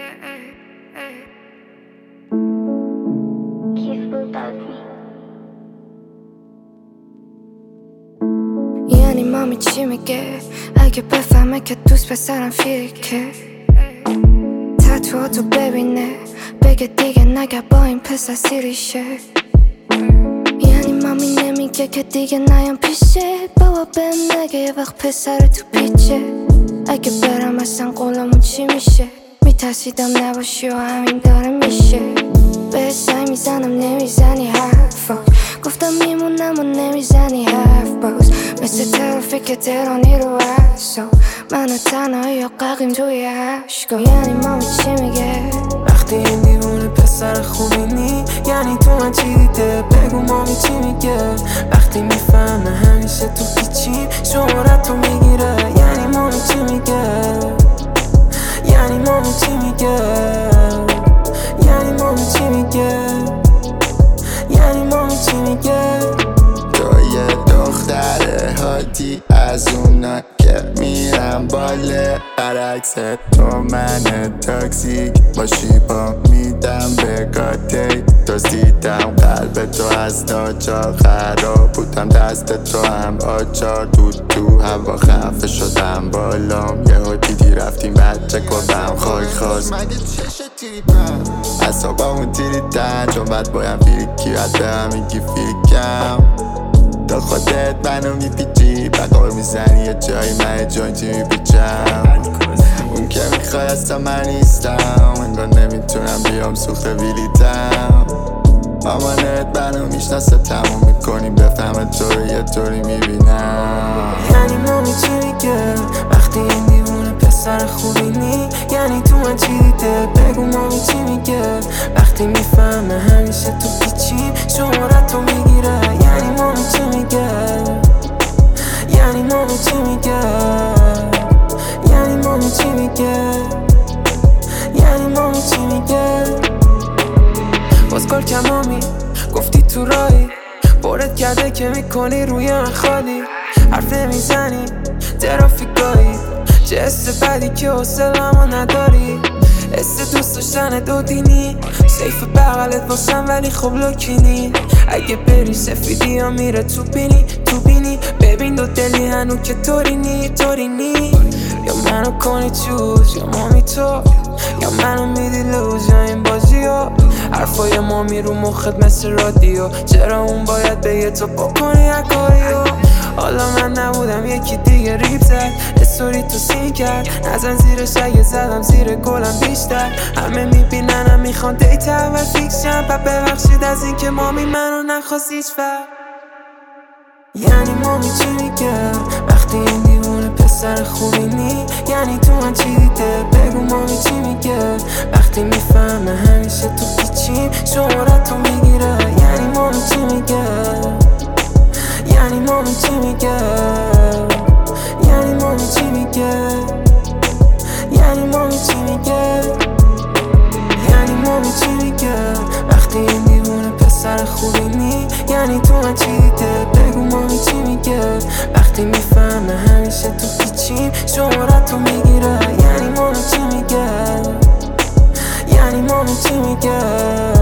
یعنی مامی چی میگه اگه بفهمه که دوست پسرم فیکه تتوهاتو ببینه بگه دیگه نگه با این پسر سیریشه. یعنی مامی نمیگه که دیگه نیام پیشه بابا بهم نگه یه وقت پسر تو پیچه. اگه برم اصلا قولمون چی میشه میترسیدم نباشی و همین داره میشه. به سعی میزنم نمیزنی حرفا گفتم میمونم و نمیزنی حرف باز مثل ترافیک تهرانی رو عکسا من تنهایی و ققیم توی عشقا. یعنی مامی چی میگه وقتی این دیوونه پسر خوبینی یعنی تو من چی دیده بگو مامی چی میگه وقتی میفهمه همیشه تو پیچی شهرت رو میگیره. یعنی مامی چی میگه یعنی مامی چی میگه یعنی مامی چی میگه یعنی مامی چی میگه تو یه دختر هادی از اونا که میرم باله برعکس تو من تاکسیک باشی با میدم به گاتی دزدیدم قلب تو از ناچار خراب بودم دست تو هم آچار تو هوا خفه شدم بالام یهو دیدی رفتیم بچه کردم خاک خواست مگه چشه تیریپم اصابامون تیریدن چون بد بایم فیریکی بد به هم میگی فیریکم تا خودت منو میپیچی بقار میزنی یه جایی من جوینتی میپیچم اون که میخوای اصلا من نیستم انگار نمیتونم بیام سوخت ویلیتم مامانت منو میشناسه تموم میکنیم بفهمه تو رو یه طوری میبینم. یعنی مامی چی میگه وقتی این دیوونه پسر خوبینی یعنی تو من چی دیده بگو مامی چی میگه وقتی میفهمه همیشه تو پیچی شهرت رو میگیره. یعنی مامی چی میگه یعنی مامی چی میگه یعنی مامی چی میگه یعنی مامی چی میگه بازگار که مامی گفتی تو راهی بارت کرده که میکنی روی من خالی حرف نمیزنی ترافیکایی چه حس بدی که حوصله‌مو نداری حس دوست داشتن دو دینی سیف بغلت باشم ولی خب لوکینی اگه بری سفیدی ها میره تو بینی ببین دو دلی هنو که طوری نی یا منو کنی چوز یا مامی تو یا منو میدی لوز یا این بازی ها حرفای مامی رو مخت مثل رادیو چرا اون باید بگه تو بکنی اکاریو. حالا من نبودم یکی دیگه ریپ زد استوری تو سین کرد نزن زیرش اگه زدم زیر گلم بیشتر همه میبینن هم میخوان دیت اول فیکشن و ببخشید از این که مامی منو نخواست هیچ وقت. یعنی مامی چی میگه وقتی این دیوونه پسر خوبینی یعنی تو من چی دیده بگو مامی چی میگه وقتی میفهمه همیشه تو پیچی شهرت رو میگیره. یعنی مامی چی میگه یعنی مامی چی میگه یعنی مامی چی میگه یعنی مامی چی میگه یعنی مامی چی میگه وقتی این دیوونه پسر خوبینی یعنی تو من چی دیده بگو مامی چی میگه وقتی میفهمه همیشه تو پیچی شهرت رو میگیره. یعنی مامی چی میگه یعنی مامی چی میگه